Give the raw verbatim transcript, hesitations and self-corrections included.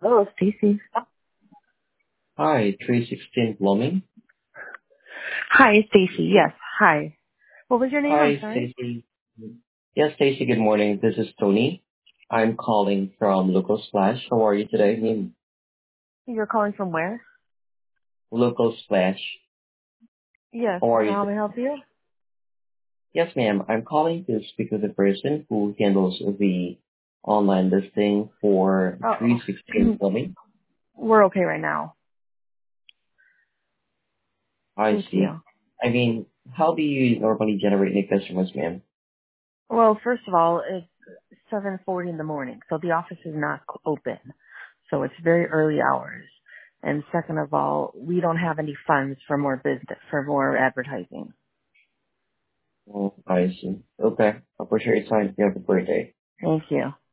Hello, Stacy. Hi, three sixteen Plumbing. Hi, it's Stacy. Yes. Hi. What was your name? I'm Hi, sorry. Stacy. Yes, Stacy, good morning. This is Tony. I'm calling from Local Splash. How are you today, ma'am? You're calling from where? Local Splash. Yes. How are you How may I today? help you? Yes, ma'am. I'm calling to speak with the person who handles the online listing for Oh, three sixteen Plumbing. we're okay right now. I Thank see. you. I mean, how do you normally generate new customers, ma'am? Well, first of all, it's seven forty in the morning, so the office is not c- open. So it's very early hours. And second of all, we don't have any funds for more business, for more advertising. Oh, I see. Okay. I appreciate your time. You have a great day. Thank you.